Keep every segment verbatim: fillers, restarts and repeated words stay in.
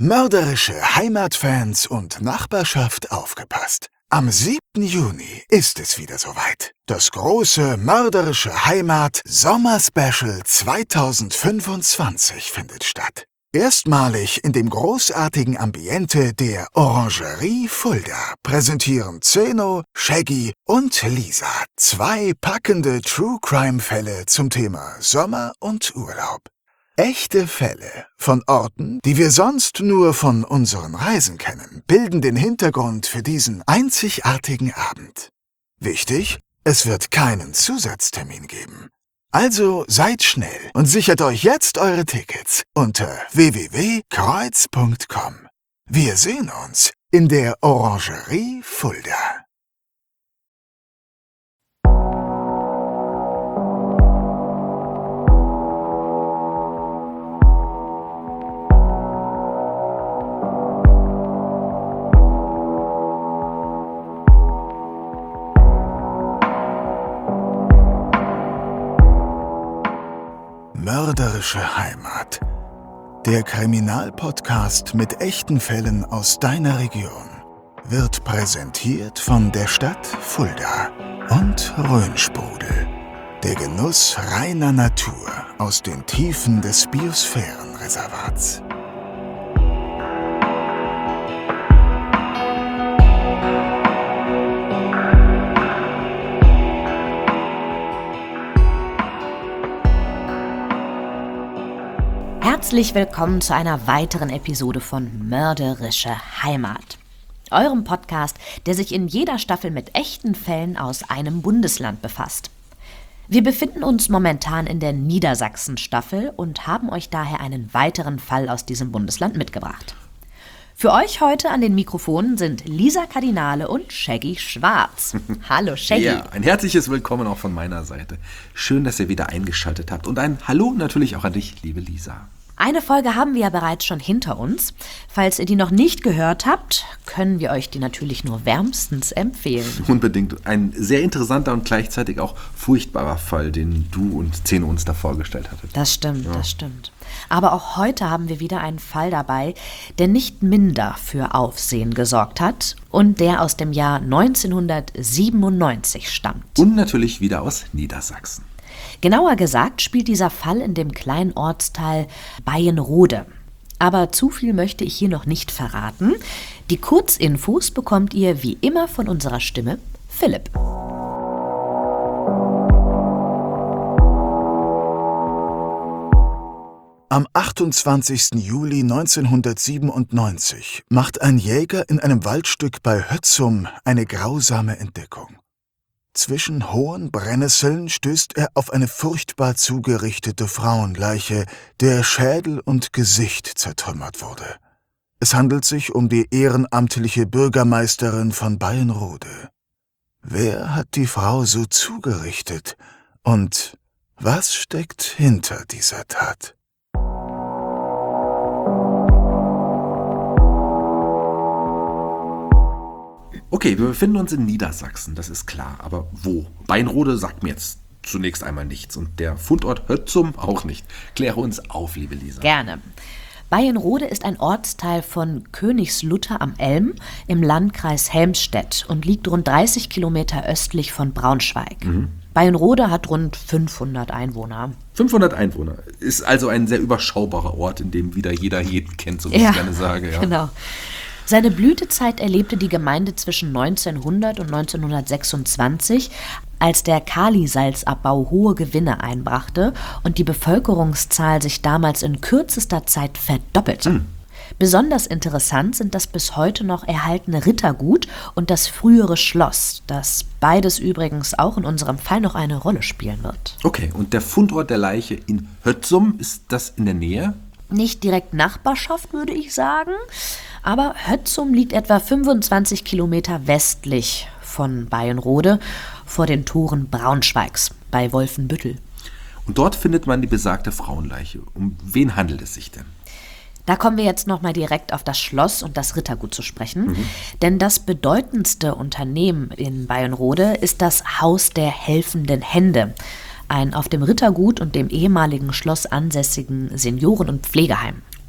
Mörderische Heimatfans und Nachbarschaft, aufgepasst. Am siebten Juni ist es wieder soweit. Das große Mörderische Heimat Sommer-Special zweitausendfünfundzwanzig findet statt. Erstmalig in dem großartigen Ambiente der Orangerie Fulda präsentieren Zeno, Shaggy und Lisa zwei packende True-Crime-Fälle zum Thema Sommer und Urlaub. Echte Fälle von Orten, die wir sonst nur von unseren Reisen kennen, bilden den Hintergrund für diesen einzigartigen Abend. Wichtig, es wird keinen Zusatztermin geben. Also seid schnell und sichert euch jetzt eure Tickets unter w w w punkt kreuz punkt com. Wir sehen uns in der Orangerie Fulda. Mörderische Heimat. Der Kriminalpodcast mit echten Fällen aus deiner Region wird präsentiert von der Stadt Fulda und Rhönsprudel. Der Genuss reiner Natur aus den Tiefen des Biosphärenreservats. Herzlich willkommen zu einer weiteren Episode von Mörderische Heimat, eurem Podcast, der sich in jeder Staffel mit echten Fällen aus einem Bundesland befasst. Wir befinden uns momentan in der Niedersachsen-Staffel und haben euch daher einen weiteren Fall aus diesem Bundesland mitgebracht. Für euch heute an den Mikrofonen sind Lisa Kardinale und Shaggy Schwarz. Hallo Shaggy. Ja, ein herzliches Willkommen auch von meiner Seite. Schön, dass ihr wieder eingeschaltet habt. Und ein Hallo natürlich auch an dich, liebe Lisa. Eine Folge haben wir ja bereits schon hinter uns. Falls ihr die noch nicht gehört habt, können wir euch die natürlich nur wärmstens empfehlen. Unbedingt. Ein sehr interessanter und gleichzeitig auch furchtbarer Fall, den du und Zeno uns da vorgestellt hattet. Das stimmt, ja. das stimmt. Aber auch heute haben wir wieder einen Fall dabei, der nicht minder für Aufsehen gesorgt hat und der aus dem Jahr neunzehnhundertsiebenundneunzig stammt. Und natürlich wieder aus Niedersachsen. Genauer gesagt spielt dieser Fall in dem kleinen Ortsteil Bayenrode. Aber zu viel möchte ich hier noch nicht verraten. Die Kurzinfos bekommt ihr wie immer von unserer Stimme Philipp. Am achtundzwanzigsten Juli neunzehnhundertsiebenundneunzig macht ein Jäger in einem Waldstück bei Hötzum eine grausame Entdeckung. Zwischen hohen Brennnesseln stößt er auf eine furchtbar zugerichtete Frauenleiche, der Schädel und Gesicht zertrümmert wurde. Es handelt sich um die ehrenamtliche Bürgermeisterin von Bayenrode. Wer hat die Frau so zugerichtet und was steckt hinter dieser Tat? Okay, wir befinden uns in Niedersachsen, das ist klar. Aber wo? Bayenrode sagt mir jetzt zunächst einmal nichts. Und der Fundort Hötzum auch nicht. Kläre uns auf, liebe Lisa. Gerne. Bayenrode ist ein Ortsteil von Königslutter am Elm im Landkreis Helmstedt und liegt rund dreißig Kilometer östlich von Braunschweig. Mhm. Bayenrode hat rund fünfhundert Einwohner. fünfhundert Einwohner. Ist also ein sehr überschaubarer Ort, in dem wieder jeder jeden kennt, so wie ja, ich gerne sage. Ja, genau. Seine Blütezeit erlebte die Gemeinde zwischen neunzehnhundert und neunzehnhundertsechsundzwanzig, als der Kalisalzabbau hohe Gewinne einbrachte und die Bevölkerungszahl sich damals in kürzester Zeit verdoppelte. Hm. Besonders interessant sind das bis heute noch erhaltene Rittergut und das frühere Schloss, das beides übrigens auch in unserem Fall noch eine Rolle spielen wird. Okay, und der Fundort der Leiche in Hötzum, ist das in der Nähe? Nicht direkt Nachbarschaft, würde ich sagen, aber Hötzum liegt etwa fünfundzwanzig Kilometer westlich von Bayenrode vor den Toren Braunschweigs bei Wolfenbüttel. Und dort findet man die besagte Frauenleiche. Um wen handelt es sich denn? Da kommen wir jetzt nochmal direkt auf das Schloss und das Rittergut zu sprechen. Mhm. Denn das bedeutendste Unternehmen in Bayenrode ist das Haus der helfenden Hände. Ein auf dem Rittergut und dem ehemaligen Schloss ansässigen Senioren- und Pflegeheim.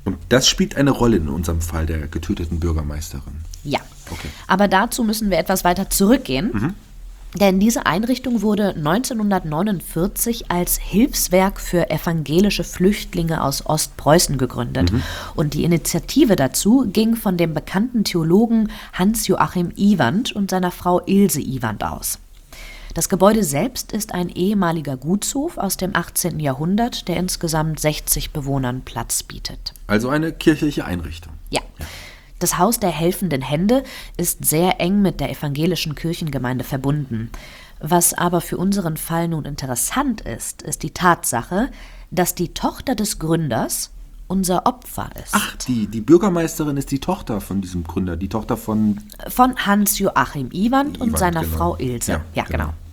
Und das spielt eine Rolle in unserem Fall der getöteten Bürgermeisterin. Ja, Okay. aber dazu müssen wir etwas weiter zurückgehen. Mhm. Denn diese Einrichtung wurde neunzehnhundertneunundvierzig als Hilfswerk für evangelische Flüchtlinge aus Ostpreußen gegründet. Mhm. Und die Initiative dazu ging von dem bekannten Theologen Hans-Joachim Iwand und seiner Frau Ilse Iwand aus. Das Gebäude selbst ist ein ehemaliger Gutshof aus dem achtzehnten Jahrhundert, der insgesamt sechzig Bewohnern Platz bietet. Also eine kirchliche Einrichtung. Ja. Das Haus der helfenden Hände ist sehr eng mit der evangelischen Kirchengemeinde verbunden. Was aber für unseren Fall nun interessant ist, ist die Tatsache, dass die Tochter des Gründers unser Opfer ist. Ach, die, die Bürgermeisterin ist die Tochter von diesem Gründer, die Tochter von... Von Hans-Joachim Iwand und Iwand, seiner genau. Frau Ilse. Ja, Ja, genau. genau.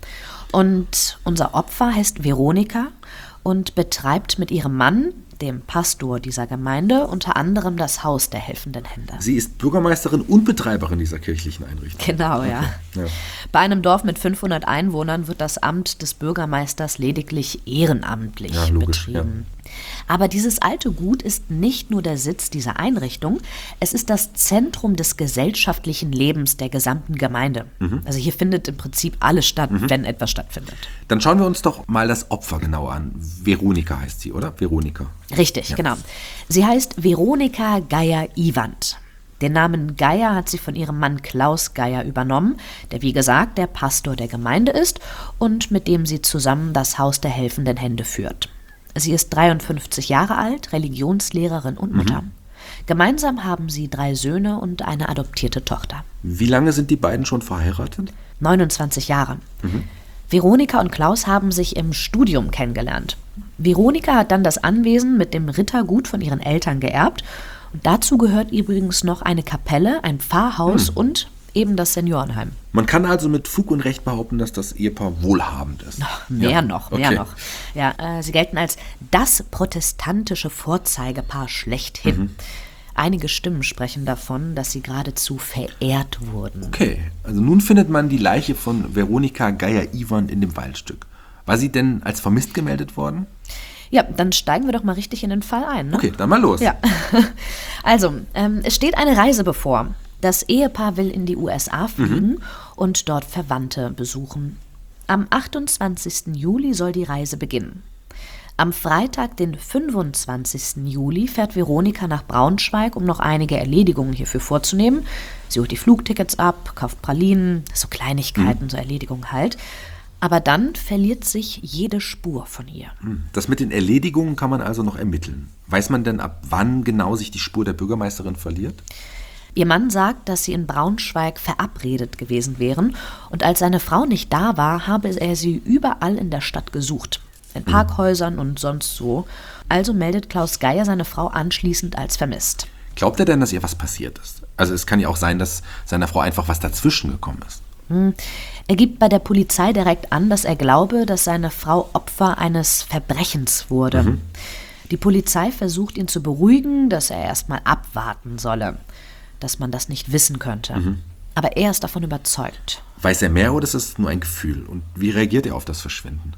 Und unser Opfer heißt Veronika und betreibt mit ihrem Mann, dem Pastor dieser Gemeinde, unter anderem das Haus der helfenden Hände. Sie ist Bürgermeisterin und Betreiberin dieser kirchlichen Einrichtung. Genau, ja. Ja. Bei einem Dorf mit fünfhundert Einwohnern wird das Amt des Bürgermeisters lediglich ehrenamtlich Ja, logisch, betrieben. Aber dieses alte Gut ist nicht nur der Sitz dieser Einrichtung, es ist das Zentrum des gesellschaftlichen Lebens der gesamten Gemeinde. Mhm. Also hier findet im Prinzip alles statt, mhm. wenn etwas stattfindet. Dann schauen wir uns doch mal das Opfer genau an. Veronika heißt sie, oder? Veronika. Richtig, ja. Genau. Sie heißt Veronika Geier-Iwand. Den Namen Geier hat sie von ihrem Mann Klaus Geier übernommen, der wie gesagt der Pastor der Gemeinde ist und mit dem sie zusammen das Haus der helfenden Hände führt. Sie ist dreiundfünfzig Jahre alt, Religionslehrerin und Mutter. Mhm. Gemeinsam haben sie drei Söhne und eine adoptierte Tochter. Wie lange sind die beiden schon verheiratet? neunundzwanzig Jahre. Mhm. Veronika und Klaus haben sich im Studium kennengelernt. Veronika hat dann das Anwesen mit dem Rittergut von ihren Eltern geerbt. Und dazu gehört übrigens noch eine Kapelle, ein Pfarrhaus hm. und eben das Seniorenheim. Man kann also mit Fug und Recht behaupten, dass das Ehepaar wohlhabend ist. Noch mehr ja. noch, mehr okay. noch. Ja, äh, sie gelten als das protestantische Vorzeigepaar schlechthin. Mhm. Einige Stimmen sprechen davon, dass sie geradezu verehrt wurden. Okay, also nun findet man die Leiche von Veronika Geier-Iwand in dem Waldstück. War sie denn als vermisst gemeldet worden? Ja, dann steigen wir doch mal richtig in den Fall ein. Ne? Okay, dann mal los. Ja. Also, ähm, es steht eine Reise bevor. Das Ehepaar will in die U S A fliegen mhm. und dort Verwandte besuchen. Am achtundzwanzigsten Juli soll die Reise beginnen. Am Freitag, den fünfundzwanzigsten Juli, fährt Veronika nach Braunschweig, um noch einige Erledigungen hierfür vorzunehmen. Sie holt die Flugtickets ab, kauft Pralinen, so Kleinigkeiten, mhm. so Erledigungen halt. Aber dann verliert sich jede Spur von ihr. Das mit den Erledigungen kann man also noch ermitteln. Weiß man denn, ab wann genau sich die Spur der Bürgermeisterin verliert? Ihr Mann sagt, dass sie in Braunschweig verabredet gewesen wären. Und als seine Frau nicht da war, habe er sie überall in der Stadt gesucht. In Parkhäusern mhm. und sonst so. Also meldet Klaus Geier seine Frau anschließend als vermisst. Glaubt er denn, dass ihr was passiert ist? Also es kann ja auch sein, dass seiner Frau einfach was dazwischen gekommen ist. Hm. Er gibt bei der Polizei direkt an, dass er glaube, dass seine Frau Opfer eines Verbrechens wurde. Mhm. Die Polizei versucht ihn zu beruhigen, dass er erstmal abwarten solle, dass man das nicht wissen könnte. Mhm. Aber er ist davon überzeugt. Weiß er mehr oder ist es nur ein Gefühl? Und wie reagiert er auf das Verschwinden?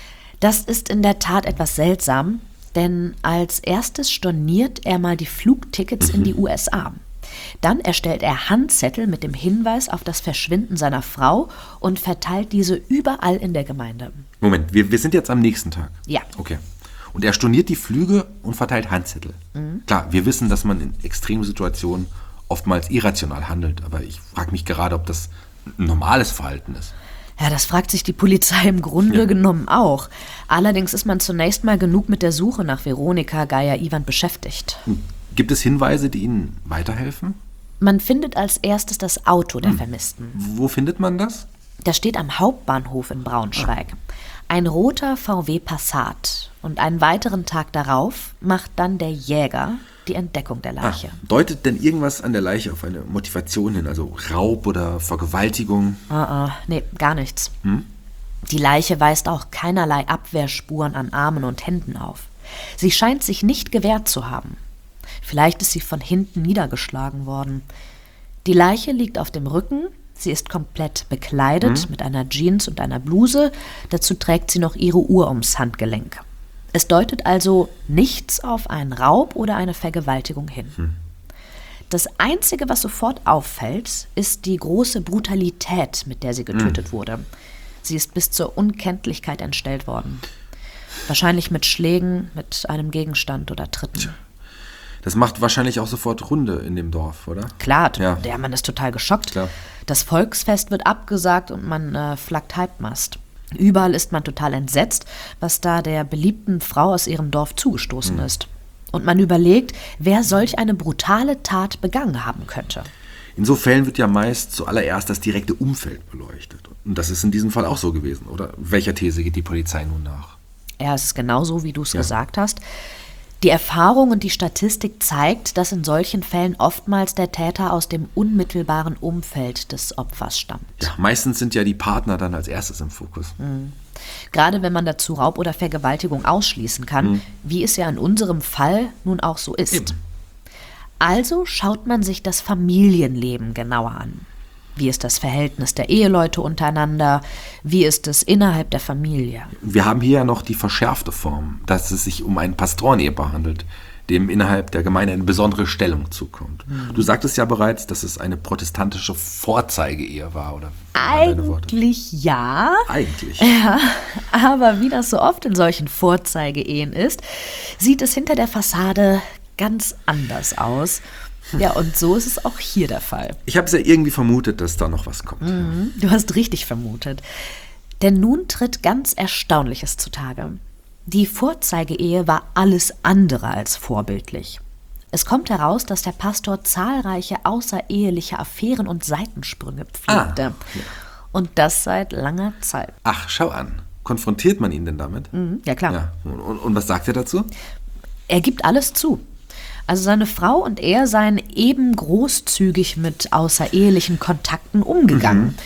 Das ist in der Tat etwas seltsam, denn als erstes storniert er mal die Flugtickets mhm. in die U S A. Dann erstellt er Handzettel mit dem Hinweis auf das Verschwinden seiner Frau und verteilt diese überall in der Gemeinde. Moment, wir, wir sind jetzt am nächsten Tag? Ja. Okay. Und er storniert die Flüge und verteilt Handzettel. Mhm. Klar, wir wissen, dass man in extremen Situationen oftmals irrational handelt, aber ich frage mich gerade, ob das ein normales Verhalten ist. Ja, das fragt sich die Polizei im Grunde ja. genommen auch. Allerdings ist man zunächst mal genug mit der Suche nach Veronika Geier-Iwand beschäftigt. Hm. Gibt es Hinweise, die Ihnen weiterhelfen? Man findet als erstes das Auto der hm. Vermissten. Wo findet man das? Das steht am Hauptbahnhof in Braunschweig. Ah. Ein roter V W Passat. Und einen weiteren Tag darauf macht dann der Jäger die Entdeckung der Leiche. Ah. Deutet denn irgendwas an der Leiche auf eine Motivation hin, also Raub oder Vergewaltigung? Ah, ah, nee, gar nichts. Hm? Die Leiche weist auch keinerlei Abwehrspuren an Armen und Händen auf. Sie scheint sich nicht gewehrt zu haben. Vielleicht ist sie von hinten niedergeschlagen worden. Die Leiche liegt auf dem Rücken, sie ist komplett bekleidet mhm. mit einer Jeans und einer Bluse. Dazu trägt sie noch ihre Uhr ums Handgelenk. Es deutet also nichts auf einen Raub oder eine Vergewaltigung hin. Hm. Das Einzige, was sofort auffällt, ist die große Brutalität, mit der sie getötet hm. wurde. Sie ist bis zur Unkenntlichkeit entstellt worden. Wahrscheinlich mit Schlägen, mit einem Gegenstand oder Tritten. Das macht wahrscheinlich auch sofort Runde in dem Dorf, oder? Klar, ja. der Mann ist total geschockt. Klar. Das Volksfest wird abgesagt und man äh, flaggt Halbmast. Überall ist man total entsetzt, was da der beliebten Frau aus ihrem Dorf zugestoßen mhm. ist. Und man überlegt, wer solch eine brutale Tat begangen haben könnte. In so Fällen wird ja meist zuallererst das direkte Umfeld beleuchtet. Und das ist in diesem Fall auch so gewesen, oder? Welcher These geht die Polizei nun nach? Ja, es ist genau so, wie du es ja. gesagt hast. Die Erfahrung und die Statistik zeigt, dass in solchen Fällen oftmals der Täter aus dem unmittelbaren Umfeld des Opfers stammt. Ja, meistens sind ja die Partner dann als erstes im Fokus. Mhm. Gerade wenn man dazu Raub oder Vergewaltigung ausschließen kann, mhm. wie es ja in unserem Fall nun auch so ist. Eben. Also schaut man sich das Familienleben genauer an. Wie ist das Verhältnis der Eheleute untereinander? Wie ist es innerhalb der Familie? Wir haben hier ja noch die verschärfte Form, dass es sich um ein Pastorenehepaar handelt, dem innerhalb der Gemeinde eine besondere Stellung zukommt. Mhm. Du sagtest ja bereits, dass es eine protestantische Vorzeigeehe war, oder? Eigentlich ja. Eigentlich. Ja, aber wie das so oft in solchen Vorzeigeehen ist, sieht es hinter der Fassade ganz anders aus. Ja, und so ist es auch hier der Fall. Ich habe es ja irgendwie vermutet, dass da noch was kommt. Mhm, du hast richtig vermutet. Denn nun tritt ganz Erstaunliches zutage. Die Vorzeigeehe war alles andere als vorbildlich. Es kommt heraus, dass der Pastor zahlreiche außereheliche Affären und Seitensprünge pflegte. Ah, ja. Und das seit langer Zeit. Ach, schau an. Konfrontiert man ihn denn damit? Mhm, ja, klar. Ja. Und, und was sagt er dazu? Er gibt alles zu. Also seine Frau und er seien eben großzügig mit außerehelichen Kontakten umgegangen. Mhm.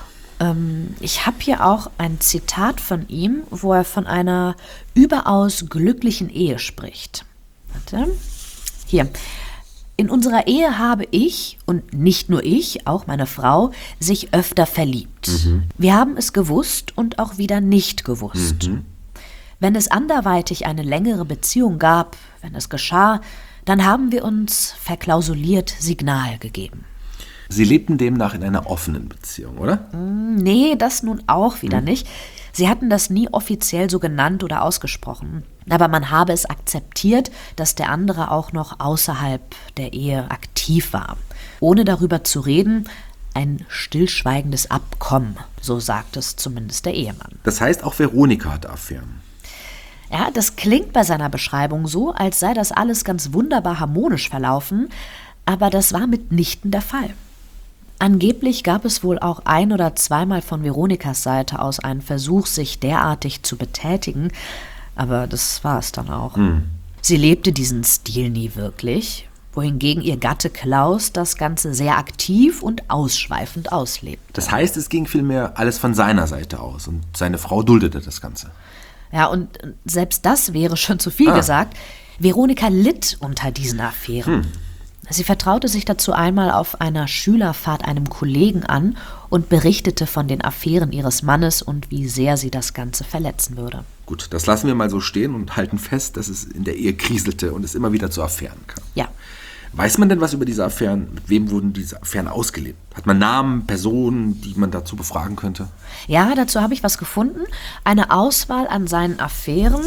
Ähm, ich habe hier auch ein Zitat von ihm, wo er von einer überaus glücklichen Ehe spricht. Warte. Hier. In unserer Ehe habe ich, und nicht nur ich, auch meine Frau, sich öfter verliebt. Mhm. Wir haben es gewusst und auch wieder nicht gewusst. Mhm. Wenn es anderweitig eine längere Beziehung gab, wenn es geschah, dann haben wir uns verklausuliert Signal gegeben. Sie lebten demnach in einer offenen Beziehung, oder? Nee, das nun auch wieder hm. nicht. Sie hatten das nie offiziell so genannt oder ausgesprochen. Aber man habe es akzeptiert, dass der andere auch noch außerhalb der Ehe aktiv war. Ohne darüber zu reden, ein stillschweigendes Abkommen, so sagt es zumindest der Ehemann. Das heißt, auch Veronika hatte Affären. Ja, das klingt bei seiner Beschreibung so, als sei das alles ganz wunderbar harmonisch verlaufen, aber das war mitnichten der Fall. Angeblich gab es wohl auch ein- oder zweimal von Veronikas Seite aus einen Versuch, sich derartig zu betätigen, aber das war es dann auch. Hm. Sie lebte diesen Stil nie wirklich, wohingegen ihr Gatte Klaus das Ganze sehr aktiv und ausschweifend auslebte. Das heißt, es ging vielmehr alles von seiner Seite aus und seine Frau duldete das Ganze. Ja, und selbst das wäre schon zu viel ah. gesagt. Veronika litt unter diesen Affären. Hm. Sie vertraute sich dazu einmal auf einer Schülerfahrt einem Kollegen an und berichtete von den Affären ihres Mannes und wie sehr sie das Ganze verletzen würde. Gut, das lassen wir mal so stehen und halten fest, dass es in der Ehe kriselte und es immer wieder zu Affären kam. Ja. Weiß man denn was über diese Affären? Mit wem wurden diese Affären ausgelebt? Hat man Namen, Personen, die man dazu befragen könnte? Ja, dazu habe ich was gefunden. Eine Auswahl an seinen Affären.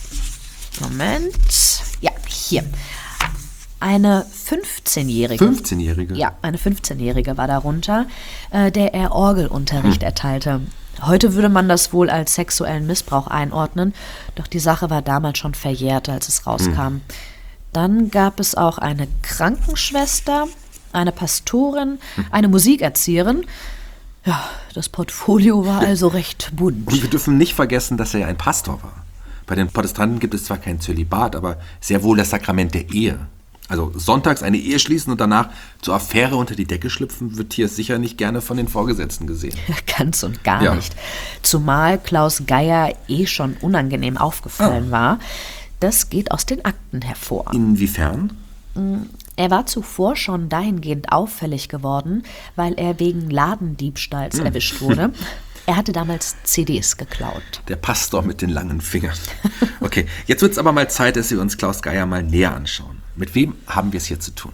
Moment. Ja, hier. Eine fünfzehnjährige. fünfzehnjährige? Ja, eine fünfzehnjährige war darunter, äh, der er Orgelunterricht hm. erteilte. Heute würde man das wohl als sexuellen Missbrauch einordnen, doch die Sache war damals schon verjährt, als es rauskam. Hm. Dann gab es auch eine Krankenschwester, eine Pastorin, eine Musikerzieherin. Ja, das Portfolio war also recht bunt. Und wir dürfen nicht vergessen, dass er ja ein Pastor war. Bei den Protestanten gibt es zwar kein Zölibat, aber sehr wohl das Sakrament der Ehe. Also sonntags eine Ehe schließen und danach zur Affäre unter die Decke schlüpfen, wird hier sicher nicht gerne von den Vorgesetzten gesehen. Ganz und gar ja. nicht. Zumal Klaus Geier eh schon unangenehm aufgefallen ah. war. Das geht aus den Akten hervor. Inwiefern? Er war zuvor schon dahingehend auffällig geworden, weil er wegen Ladendiebstahls hm. erwischt wurde. Er hatte damals C Ds geklaut. Der Pastor mit den langen Fingern. Okay, jetzt wird es aber mal Zeit, dass wir uns Klaus Geier mal näher anschauen. Mit wem haben wir es hier zu tun?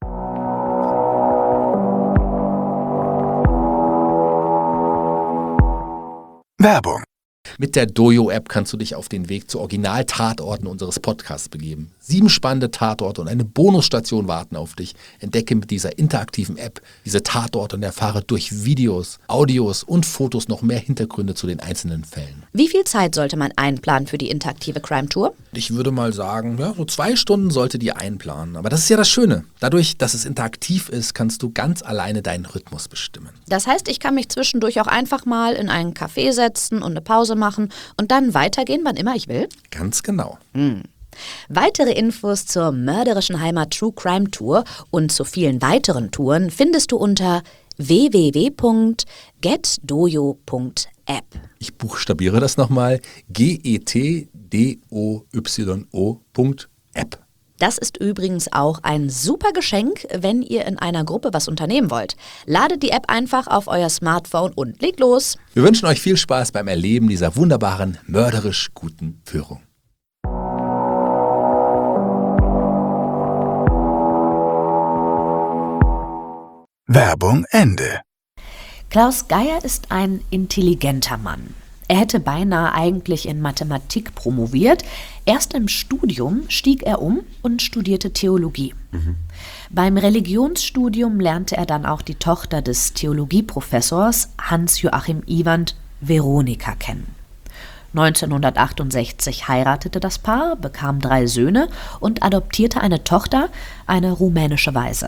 Werbung. Mit der Dojo-App kannst du dich auf den Weg zu Original-Tatorten unseres Podcasts begeben. Sieben spannende Tatorte und eine Bonusstation warten auf dich. Entdecke mit dieser interaktiven App diese Tatorte und erfahre durch Videos, Audios und Fotos noch mehr Hintergründe zu den einzelnen Fällen. Wie viel Zeit sollte man einplanen für die interaktive Crime-Tour? Ich würde mal sagen, ja, so zwei Stunden sollte die einplanen. Aber das ist ja das Schöne. Dadurch, dass es interaktiv ist, kannst du ganz alleine deinen Rhythmus bestimmen. Das heißt, ich kann mich zwischendurch auch einfach mal in einen Café setzen und eine Pause machen und dann weitergehen, wann immer ich will? Ganz genau. Hm. Weitere Infos zur mörderischen Heimat True Crime Tour und zu vielen weiteren Touren findest du unter w w w punkt get dojo punkt app. Ich buchstabiere das nochmal: G E T D O Y O punkt app. Das ist übrigens auch ein super Geschenk, wenn ihr in einer Gruppe was unternehmen wollt. Ladet die App einfach auf euer Smartphone und legt los. Wir wünschen euch viel Spaß beim Erleben dieser wunderbaren, mörderisch guten Führung. Werbung Ende. Klaus Geier ist ein intelligenter Mann. Er hätte beinahe eigentlich in Mathematik promoviert. Erst im Studium stieg er um und studierte Theologie. Mhm. Beim Religionsstudium lernte er dann auch die Tochter des Theologieprofessors Hans-Joachim Iwand, Veronika, kennen. neunzehnhundertachtundsechzig heiratete das Paar, bekam drei Söhne und adoptierte eine Tochter, eine rumänische Waise.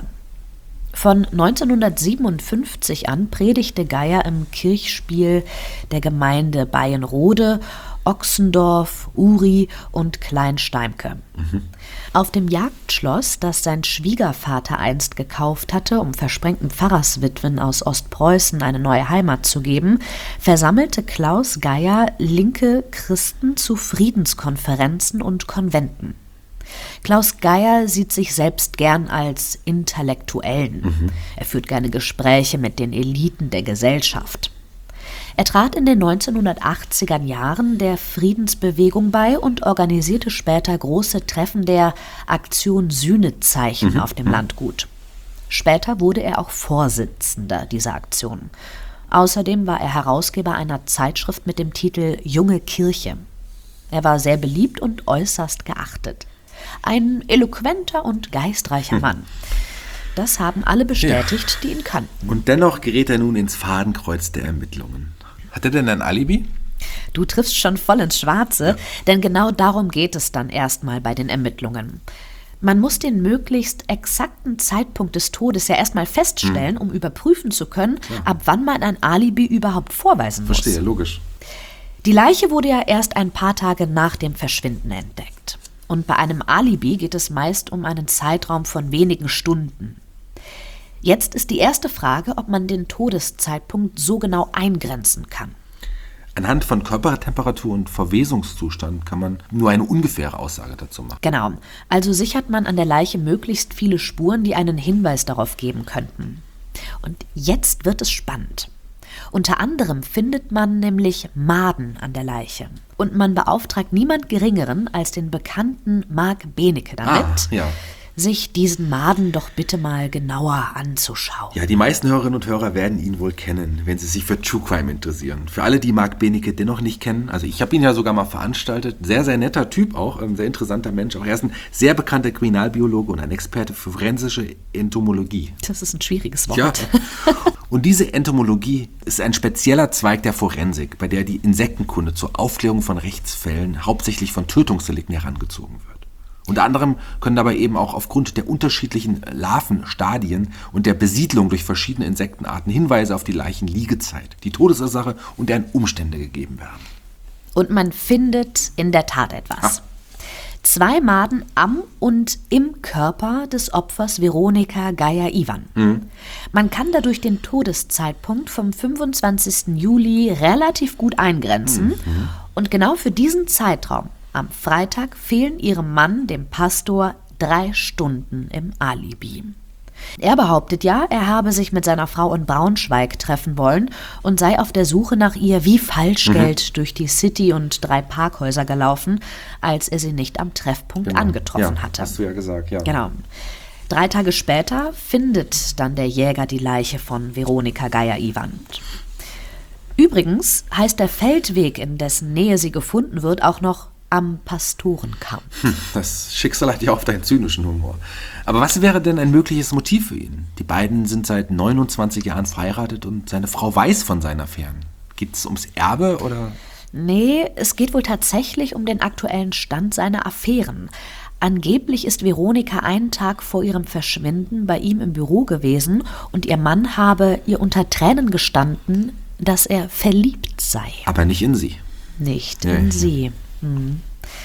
Von neunzehnhundertsiebenundfünfzig an predigte Geier im Kirchspiel der Gemeinde Bayenrode, Ochsendorf, Uri und Kleinsteimke. Mhm. Auf dem Jagdschloss, das sein Schwiegervater einst gekauft hatte, um versprengten Pfarrerswitwen aus Ostpreußen eine neue Heimat zu geben, versammelte Klaus Geier linke Christen zu Friedenskonferenzen und Konventen. Klaus Geier sieht sich selbst gern als Intellektuellen. Mhm. Er führt gerne Gespräche mit den Eliten der Gesellschaft. Er trat in den neunzehnhundertachtziger Jahren der Friedensbewegung bei und organisierte später große Treffen der Aktion Sühnezeichen mhm. auf dem Landgut. Später wurde er auch Vorsitzender dieser Aktion. Außerdem war er Herausgeber einer Zeitschrift mit dem Titel Junge Kirche. Er war sehr beliebt und äußerst geachtet. Ein eloquenter und geistreicher Mann. Das haben alle bestätigt, ja, die ihn kannten. Und dennoch gerät er nun ins Fadenkreuz der Ermittlungen. Hat er denn ein Alibi? Du triffst schon voll ins Schwarze, ja. Denn genau darum geht es dann erstmal bei den Ermittlungen. Man muss den möglichst exakten Zeitpunkt des Todes ja erstmal feststellen, hm. um überprüfen zu können, ja. ab wann man ein Alibi überhaupt vorweisen muss. Verstehe, logisch. Die Leiche wurde ja erst ein paar Tage nach dem Verschwinden entdeckt. Und bei einem Alibi geht es meist um einen Zeitraum von wenigen Stunden. Jetzt ist die erste Frage, ob man den Todeszeitpunkt so genau eingrenzen kann. Anhand von Körpertemperatur und Verwesungszustand kann man nur eine ungefähre Aussage dazu machen. Genau, also sichert man an der Leiche möglichst viele Spuren, die einen Hinweis darauf geben könnten. Und jetzt wird es spannend. Unter anderem findet man nämlich Maden an der Leiche. Und man beauftragt niemand Geringeren als den bekannten Marc Benecke damit, ah, ja. sich diesen Maden doch bitte mal genauer anzuschauen. Ja, die meisten Hörerinnen und Hörer werden ihn wohl kennen, wenn sie sich für True Crime interessieren. Für alle, die Marc Benecke dennoch nicht kennen, also ich habe ihn ja sogar mal veranstaltet, sehr, sehr netter Typ auch, ein sehr interessanter Mensch. Auch er ist ein sehr bekannter Kriminalbiologe und ein Experte für forensische Entomologie. Das ist ein schwieriges Wort. Ja. Und diese Entomologie ist ein spezieller Zweig der Forensik, bei der die Insektenkunde zur Aufklärung von Rechtsfällen, hauptsächlich von Tötungsdelikten, herangezogen wird. Unter anderem können dabei eben auch aufgrund der unterschiedlichen Larvenstadien und der Besiedlung durch verschiedene Insektenarten Hinweise auf die Leichenliegezeit, die Todesursache und deren Umstände gegeben werden. Und man findet in der Tat etwas. Ah. Zwei Maden am und im Körper des Opfers Veronika Geier-Iwan. Mhm. Man kann dadurch den Todeszeitpunkt vom fünfundzwanzigsten Juli relativ gut eingrenzen. Mhm. Und genau für diesen Zeitraum, am Freitag, fehlen ihrem Mann, dem Pastor, drei Stunden im Alibi. Er behauptet ja, er habe sich mit seiner Frau in Braunschweig treffen wollen und sei auf der Suche nach ihr wie Falschgeld mhm. durch die City und drei Parkhäuser gelaufen, als er sie nicht am Treffpunkt genau. angetroffen ja, hatte. Hast du ja gesagt, ja. Genau. Drei Tage später findet dann der Jäger die Leiche von Veronika Geier-Iwand. Übrigens heißt der Feldweg, in dessen Nähe sie gefunden wird, auch noch am Pastorenkamm. Hm, das Schicksal hat ja oft einen zynischen Humor. Aber was wäre denn ein mögliches Motiv für ihn? Die beiden sind seit neunundzwanzig Jahren verheiratet und seine Frau weiß von seinen Affären. Geht es ums Erbe oder? Nee, es geht wohl tatsächlich um den aktuellen Stand seiner Affären. Angeblich ist Veronika einen Tag vor ihrem Verschwinden bei ihm im Büro gewesen und ihr Mann habe ihr unter Tränen gestanden, dass er verliebt sei. Aber nicht in sie. Nicht ja, in ja. sie. Hm.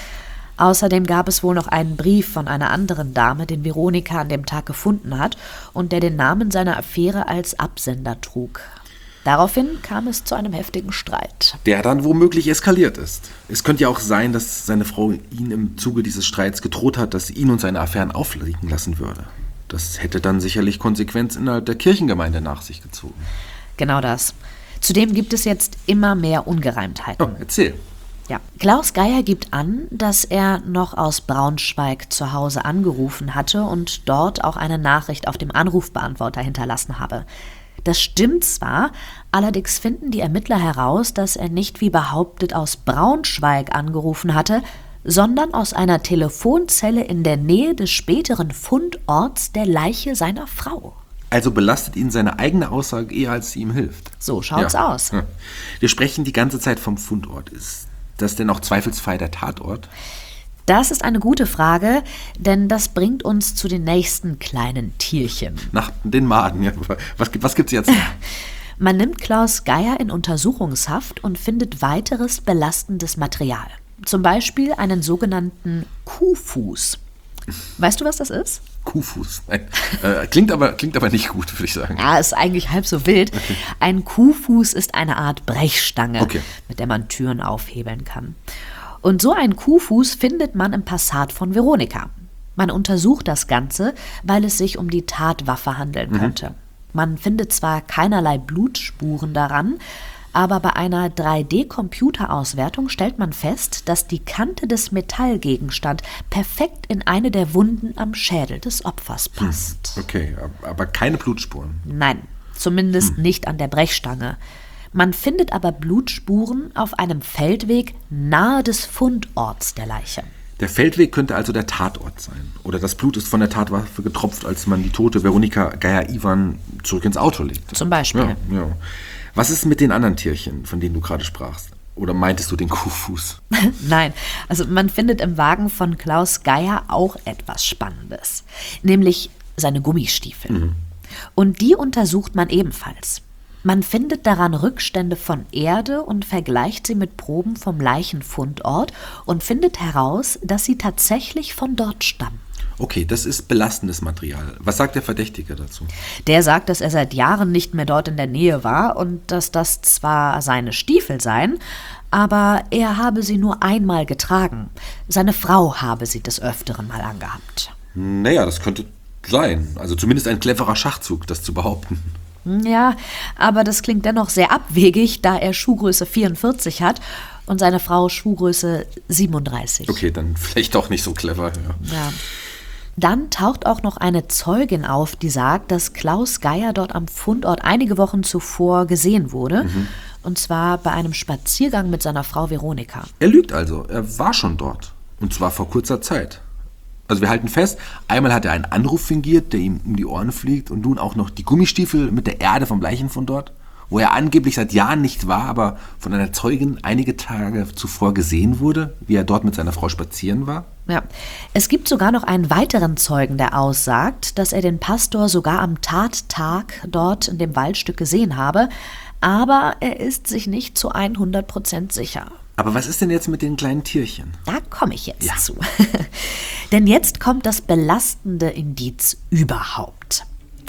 Außerdem gab es wohl noch einen Brief von einer anderen Dame, den Veronika an dem Tag gefunden hat und der den Namen seiner Affäre als Absender trug. Daraufhin kam es zu einem heftigen Streit. Der dann womöglich eskaliert ist. Es könnte ja auch sein, dass seine Frau ihn im Zuge dieses Streits gedroht hat, dass sie ihn und seine Affären auffliegen lassen würde. Das hätte dann sicherlich Konsequenz innerhalb der Kirchengemeinde nach sich gezogen. Genau das. Zudem gibt es jetzt immer mehr Ungereimtheiten. Oh, erzähl. Ja. Klaus Geier gibt an, dass er noch aus Braunschweig zu Hause angerufen hatte und dort auch eine Nachricht auf dem Anrufbeantworter hinterlassen habe. Das stimmt zwar, allerdings finden die Ermittler heraus, dass er nicht wie behauptet aus Braunschweig angerufen hatte, sondern aus einer Telefonzelle in der Nähe des späteren Fundorts der Leiche seiner Frau. Also belastet ihn seine eigene Aussage eher, als sie ihm hilft. So schaut's ja. aus. Wir sprechen die ganze Zeit vom Fundort. Ist das denn auch zweifelsfrei der Tatort? Das ist eine gute Frage, denn das bringt uns zu den nächsten kleinen Tierchen. Nach den Maden, ja. Was, was gibt's jetzt? Man nimmt Klaus Geier in Untersuchungshaft und findet weiteres belastendes Material. Zum Beispiel einen sogenannten Kuhfuß. Weißt du, was das ist? Kuhfuß. Nein. Äh, klingt, aber, klingt aber nicht gut, würde ich sagen. Ja, ist eigentlich halb so wild. Okay. Ein Kuhfuß ist eine Art Brechstange, okay. mit der man Türen aufhebeln kann. Und so einen Kuhfuß findet man im Passat von Veronika. Man untersucht das Ganze, weil es sich um die Tatwaffe handeln mhm. könnte. Man findet zwar keinerlei Blutspuren daran, aber bei einer drei D Computerauswertung stellt man fest, dass die Kante des Metallgegenstands perfekt in eine der Wunden am Schädel des Opfers passt. Okay, aber keine Blutspuren? Nein, zumindest hm. nicht an der Brechstange. Man findet aber Blutspuren auf einem Feldweg nahe des Fundorts der Leiche. Der Feldweg könnte also der Tatort sein. Oder das Blut ist von der Tatwaffe getropft, als man die tote Veronika Geier-Iwand zurück ins Auto legte. Zum Beispiel. Ja, ja. Was ist mit den anderen Tierchen, von denen du gerade sprachst? Oder meintest du den Kuhfuß? Nein, also man findet im Wagen von Klaus Geier auch etwas Spannendes. Nämlich seine Gummistiefel. Mhm. Und die untersucht man ebenfalls. Man findet daran Rückstände von Erde und vergleicht sie mit Proben vom Leichenfundort und findet heraus, dass sie tatsächlich von dort stammen. Okay, das ist belastendes Material. Was sagt der Verdächtige dazu? Der sagt, dass er seit Jahren nicht mehr dort in der Nähe war und dass das zwar seine Stiefel seien, aber er habe sie nur einmal getragen. Seine Frau habe sie des Öfteren mal angehabt. Naja, das könnte sein. Also zumindest ein cleverer Schachzug, das zu behaupten. Ja, aber das klingt dennoch sehr abwegig, da er Schuhgröße vierundvierzig hat und seine Frau Schuhgröße siebenunddreißig. Okay, dann vielleicht auch nicht so clever. Ja. Ja. Dann taucht auch noch eine Zeugin auf, die sagt, dass Klaus Geier dort am Fundort einige Wochen zuvor gesehen wurde. Mhm. Und zwar bei einem Spaziergang mit seiner Frau Veronika. Er lügt also, er war schon dort. Und zwar vor kurzer Zeit. Also wir halten fest, einmal hat er einen Anruf fingiert, der ihm um die Ohren fliegt. Und nun auch noch die Gummistiefel mit der Erde vom Leichenfundort, wo er angeblich seit Jahren nicht war, aber von einer Zeugin einige Tage zuvor gesehen wurde, wie er dort mit seiner Frau spazieren war. Ja, es gibt sogar noch einen weiteren Zeugen, der aussagt, dass er den Pastor sogar am Tattag dort in dem Waldstück gesehen habe, aber er ist sich nicht zu hundert Prozent sicher. Aber was ist denn jetzt mit den kleinen Tierchen? Da komme ich jetzt ja. zu. Denn jetzt kommt das belastende Indiz überhaupt.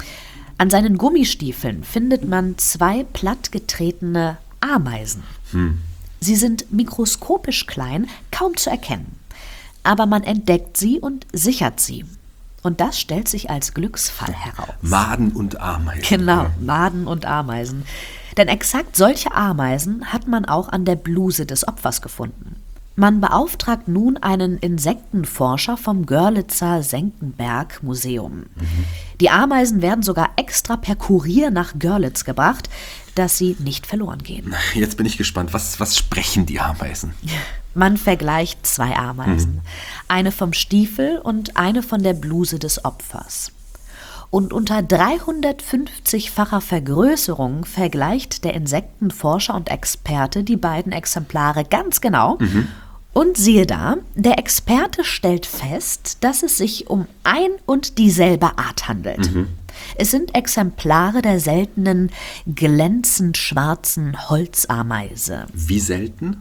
An seinen Gummistiefeln findet man zwei plattgetretene Ameisen. Hm. Sie sind mikroskopisch klein, kaum zu erkennen. Aber man entdeckt sie und sichert sie. Und das stellt sich als Glücksfall heraus. Maden und Ameisen. Genau, Maden und Ameisen. Denn exakt solche Ameisen hat man auch an der Bluse des Opfers gefunden. Man beauftragt nun einen Insektenforscher vom Görlitzer Senckenberg-Museum. Mhm. Die Ameisen werden sogar extra per Kurier nach Görlitz gebracht, dass sie nicht verloren gehen. Jetzt bin ich gespannt. Was, was sprechen die Ameisen? Man vergleicht zwei Ameisen. Mhm. Eine vom Stiefel und eine von der Bluse des Opfers. Und unter dreihundertfünfzigfacher Vergrößerung vergleicht der Insektenforscher und Experte die beiden Exemplare ganz genau. Mhm. Und siehe da, der Experte stellt fest, dass es sich um ein und dieselbe Art handelt. Mhm. Es sind Exemplare der seltenen, glänzend schwarzen Holzameise. Wie selten?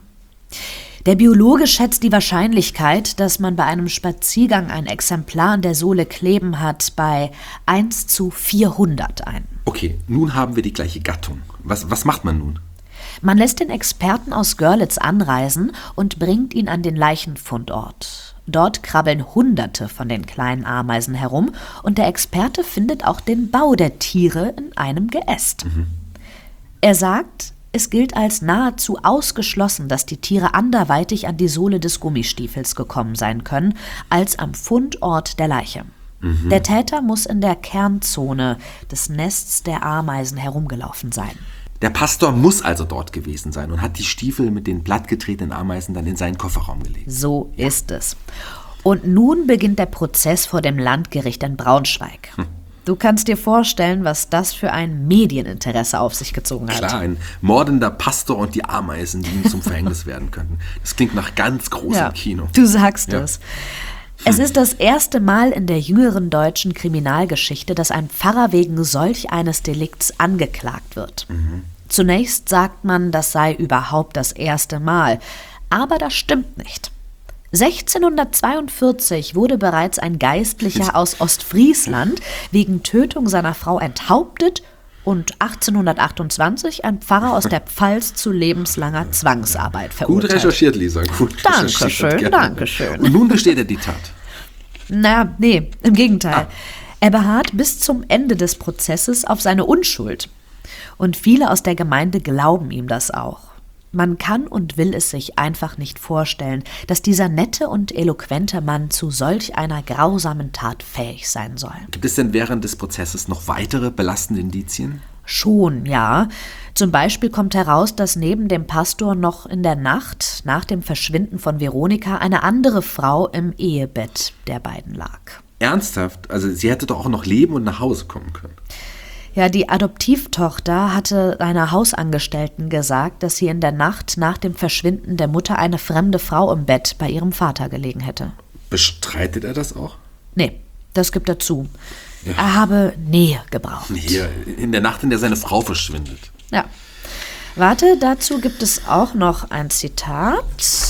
Der Biologe schätzt die Wahrscheinlichkeit, dass man bei einem Spaziergang ein Exemplar an der Sohle kleben hat, bei eins zu vierhundert ein. Okay, nun haben wir die gleiche Gattung. Was, was macht man nun? Man lässt den Experten aus Görlitz anreisen und bringt ihn an den Leichenfundort. Dort krabbeln Hunderte von den kleinen Ameisen herum und der Experte findet auch den Bau der Tiere in einem Geäst. Mhm. Er sagt, es gilt als nahezu ausgeschlossen, dass die Tiere anderweitig an die Sohle des Gummistiefels gekommen sein können, als am Fundort der Leiche. Mhm. Der Täter muss in der Kernzone des Nests der Ameisen herumgelaufen sein. Der Pastor muss also dort gewesen sein und hat die Stiefel mit den plattgetretenen Ameisen dann in seinen Kofferraum gelegt. So ist es. Und nun beginnt der Prozess vor dem Landgericht in Braunschweig. Hm. Du kannst dir vorstellen, was das für ein Medieninteresse auf sich gezogen hat. Klar, ein mordender Pastor und die Ameisen, die ihm zum Verhängnis werden könnten. Das klingt nach ganz großem ja, Kino. Du sagst ja. es. Hm. Es ist das erste Mal in der jüngeren deutschen Kriminalgeschichte, dass ein Pfarrer wegen solch eines Delikts angeklagt wird. Mhm. Zunächst sagt man, das sei überhaupt das erste Mal. Aber das stimmt nicht. sechzehnhundertzweiundvierzig wurde bereits ein Geistlicher aus Ostfriesland wegen Tötung seiner Frau enthauptet und achtzehnhundertachtundzwanzig ein Pfarrer aus der Pfalz zu lebenslanger Zwangsarbeit verurteilt. Gut recherchiert, Lisa. Gut Dankeschön, Dankeschön. Und nun besteht er die Tat? Naja, nee, im Gegenteil. Ah. Er beharrt bis zum Ende des Prozesses auf seine Unschuld. Und viele aus der Gemeinde glauben ihm das auch. Man kann und will es sich einfach nicht vorstellen, dass dieser nette und eloquente Mann zu solch einer grausamen Tat fähig sein soll. Gibt es denn während des Prozesses noch weitere belastende Indizien? Schon, ja. Zum Beispiel kommt heraus, dass neben dem Pastor noch in der Nacht nach dem Verschwinden von Veronika eine andere Frau im Ehebett der beiden lag. Ernsthaft? Also sie hätte doch auch noch leben und nach Hause kommen können. Ja, die Adoptivtochter hatte einer Hausangestellten gesagt, dass sie in der Nacht nach dem Verschwinden der Mutter eine fremde Frau im Bett bei ihrem Vater gelegen hätte. Bestreitet er das auch? Nee, das gibt er zu. Ja. Er habe Nähe gebraucht. Hier, in der Nacht, in der seine Frau verschwindet. Ja. Warte, dazu gibt es auch noch ein Zitat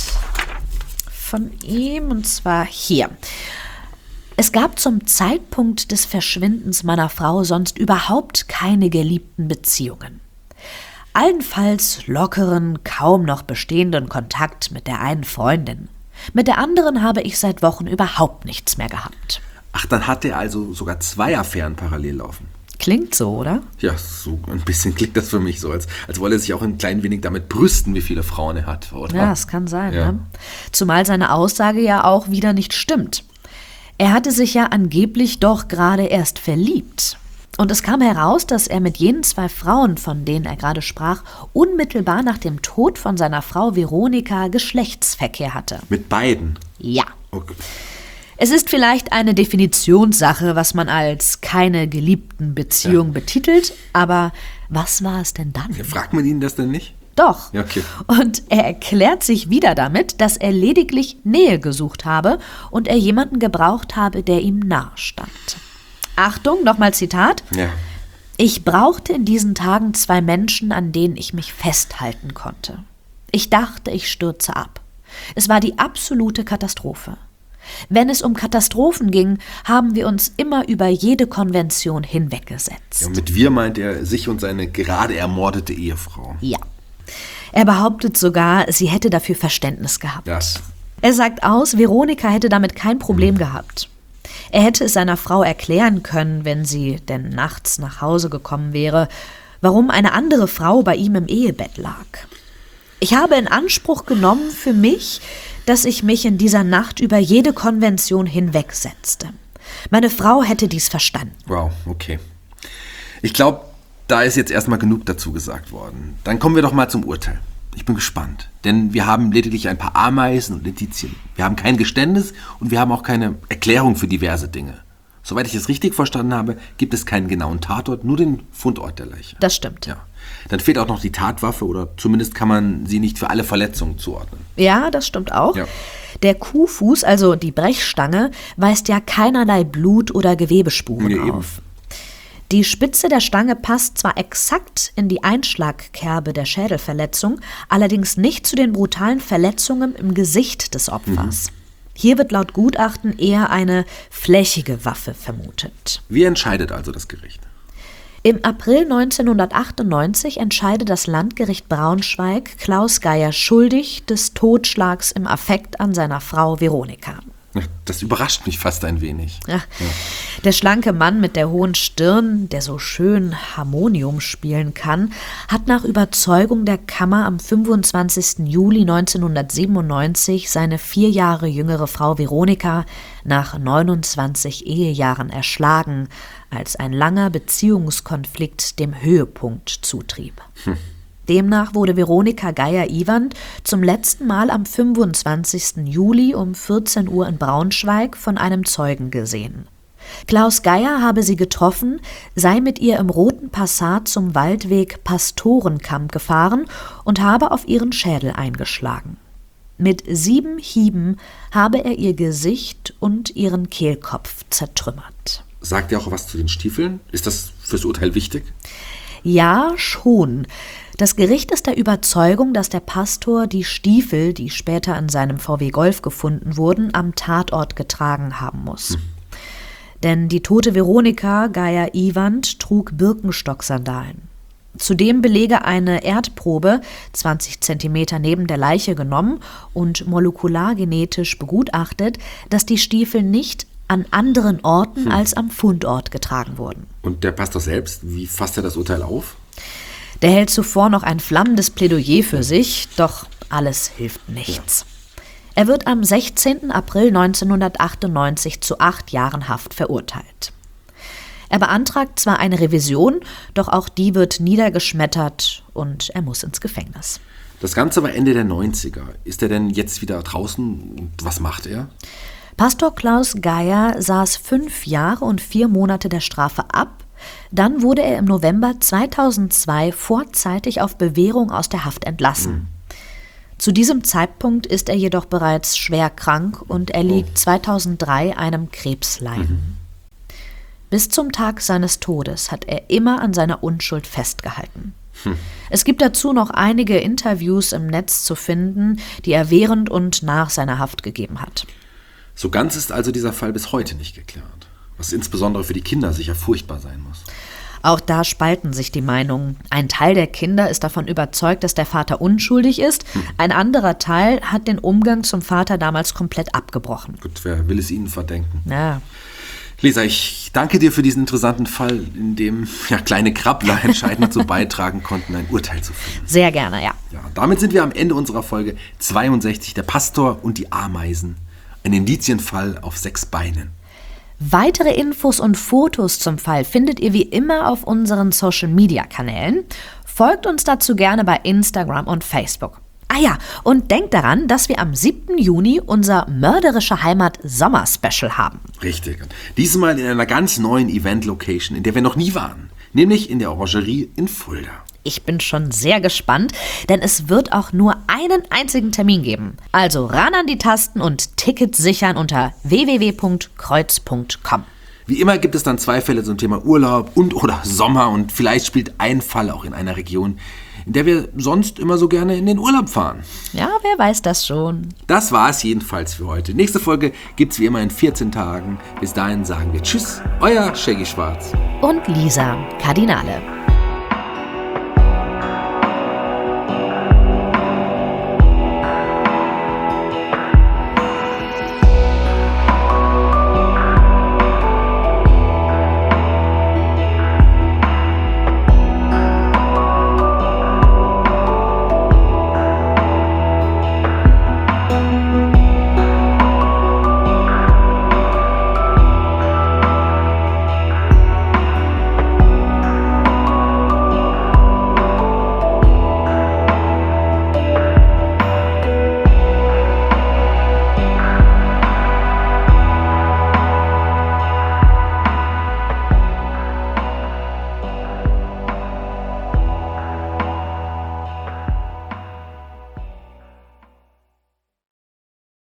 von ihm, und zwar hier. Es gab zum Zeitpunkt des Verschwindens meiner Frau sonst überhaupt keine geliebten Beziehungen. Allenfalls lockeren, kaum noch bestehenden Kontakt mit der einen Freundin. Mit der anderen habe ich seit Wochen überhaupt nichts mehr gehabt. Ach, dann hat er also sogar zwei Affären parallel laufen. Klingt so, oder? Ja, so ein bisschen klingt das für mich so, als, als wolle er sich auch ein klein wenig damit brüsten, wie viele Frauen er hat, oder? Ja, das kann sein, ja. Ne? Zumal seine Aussage ja auch wieder nicht stimmt. Er hatte sich ja angeblich doch gerade erst verliebt. Und es kam heraus, dass er mit jenen zwei Frauen, von denen er gerade sprach, unmittelbar nach dem Tod von seiner Frau Veronika Geschlechtsverkehr hatte. Mit beiden? Ja. Okay. Es ist vielleicht eine Definitionssache, was man als keine geliebten Beziehung ja. betitelt, aber was war es denn dann? Ja, fragt man ihn das denn nicht? Doch. Ja, okay. Und er erklärt sich wieder damit, dass er lediglich Nähe gesucht habe und er jemanden gebraucht habe, der ihm nahe stand. Achtung, nochmal Zitat. Ja. Ich brauchte in diesen Tagen zwei Menschen, an denen ich mich festhalten konnte. Ich dachte, ich stürze ab. Es war die absolute Katastrophe. Wenn es um Katastrophen ging, haben wir uns immer über jede Konvention hinweggesetzt. Ja, mit wir meint er sich und seine gerade ermordete Ehefrau. Ja. Er behauptet sogar, sie hätte dafür Verständnis gehabt. Ja. Er sagt aus, Veronika hätte damit kein Problem mhm. gehabt. Er hätte es seiner Frau erklären können, wenn sie denn nachts nach Hause gekommen wäre, warum eine andere Frau bei ihm im Ehebett lag. Ich habe in Anspruch genommen für mich, dass ich mich in dieser Nacht über jede Konvention hinwegsetzte. Meine Frau hätte dies verstanden. Wow, okay. Ich glaube, da ist jetzt erstmal genug dazu gesagt worden. Dann kommen wir doch mal zum Urteil. Ich bin gespannt, denn wir haben lediglich ein paar Ameisen und Indizien. Wir haben kein Geständnis und wir haben auch keine Erklärung für diverse Dinge. Soweit ich es richtig verstanden habe, gibt es keinen genauen Tatort, nur den Fundort der Leiche. Das stimmt. Ja. Dann fehlt auch noch die Tatwaffe oder zumindest kann man sie nicht für alle Verletzungen zuordnen. Ja, das stimmt auch. Ja. Der Kuhfuß, also die Brechstange, weist ja keinerlei Blut- oder Gewebespuren Ja, eben. auf. Die Spitze der Stange passt zwar exakt in die Einschlagkerbe der Schädelverletzung, allerdings nicht zu den brutalen Verletzungen im Gesicht des Opfers. Mhm. Hier wird laut Gutachten eher eine flächige Waffe vermutet. Wie entscheidet also das Gericht? Im April neunzehnhundertachtundneunzig entscheidet das Landgericht Braunschweig Klaus Geier schuldig des Totschlags im Affekt an seiner Frau Veronika. Das überrascht mich fast ein wenig. Ja. Ja. Der schlanke Mann mit der hohen Stirn, der so schön Harmonium spielen kann, hat nach Überzeugung der Kammer am fünfundzwanzigsten Juli neunzehnhundertsiebenundneunzig seine vier Jahre jüngere Frau Veronika nach neunundzwanzig Ehejahren erschlagen, als ein langer Beziehungskonflikt dem Höhepunkt zutrieb. Hm. Demnach wurde Veronika Geier-Iwand zum letzten Mal am fünfundzwanzigsten Juli um vierzehn Uhr in Braunschweig von einem Zeugen gesehen. Klaus Geier habe sie getroffen, sei mit ihr im roten Passat zum Waldweg Pastorenkamp gefahren und habe auf ihren Schädel eingeschlagen. Mit sieben Hieben habe er ihr Gesicht und ihren Kehlkopf zertrümmert. Sagt er auch was zu den Stiefeln? Ist das fürs Urteil wichtig? Ja, schon. Das Gericht ist der Überzeugung, dass der Pastor die Stiefel, die später in seinem V W Golf gefunden wurden, am Tatort getragen haben muss. Hm. Denn die tote Veronika Geier-Iwand trug Birkenstock-Sandalen. Zudem belege eine Erdprobe, zwanzig Zentimeter neben der Leiche genommen und molekulargenetisch begutachtet, dass die Stiefel nicht an anderen Orten hm. als am Fundort getragen wurden. Und der Pastor selbst, wie fasst er das Urteil auf? Der hält zuvor noch ein flammendes Plädoyer für sich, doch alles hilft nichts. Er wird am sechzehnten April neunzehnhundertachtundneunzig zu acht Jahren Haft verurteilt. Er beantragt zwar eine Revision, doch auch die wird niedergeschmettert und er muss ins Gefängnis. Das Ganze war Ende der neunziger. Ist er denn jetzt wieder draußen und was macht er? Pastor Klaus Geier saß fünf Jahre und vier Monate der Strafe ab. Dann wurde er im November zweitausendzwei vorzeitig auf Bewährung aus der Haft entlassen. Mhm. Zu diesem Zeitpunkt ist er jedoch bereits schwer krank und erliegt oh. zweitausenddrei einem Krebsleiden. Mhm. Bis zum Tag seines Todes hat er immer an seiner Unschuld festgehalten. Hm. Es gibt dazu noch einige Interviews im Netz zu finden, die er während und nach seiner Haft gegeben hat. So ganz ist also dieser Fall bis heute nicht geklärt. Was insbesondere für die Kinder sicher furchtbar sein muss. Auch da spalten sich die Meinungen. Ein Teil der Kinder ist davon überzeugt, dass der Vater unschuldig ist. Hm. Ein anderer Teil hat den Umgang zum Vater damals komplett abgebrochen. Gut, wer will es ihnen verdenken? Ja. Lisa, ich danke dir für diesen interessanten Fall, in dem ja, kleine Krabbler entscheidend dazu beitragen konnten, ein Urteil zu finden. Sehr gerne, ja. Ja. Damit sind wir am Ende unserer Folge zweiundsechzig, der Pastor und die Ameisen. Ein Indizienfall auf sechs Beinen. Weitere Infos und Fotos zum Fall findet ihr wie immer auf unseren Social-Media-Kanälen. Folgt uns dazu gerne bei Instagram und Facebook. Ah ja, und denkt daran, dass wir am siebten Juni unser Mörderische Heimat Sommer-Special haben. Richtig. Diesmal in einer ganz neuen Event-Location, in der wir noch nie waren. Nämlich in der Orangerie in Fulda. Ich bin schon sehr gespannt, denn es wird auch nur einen einzigen Termin geben. Also ran an die Tasten und Tickets sichern unter w w w punkt kreuz punkt com. Wie immer gibt es dann zwei Fälle zum Thema Urlaub und oder Sommer und vielleicht spielt ein Fall auch in einer Region, in der wir sonst immer so gerne in den Urlaub fahren. Ja, wer weiß das schon. Das war es jedenfalls für heute. Nächste Folge gibt's wie immer in vierzehn Tagen. Bis dahin sagen wir Tschüss, euer Shaggy Schwarz. Und Lisa Kardinale.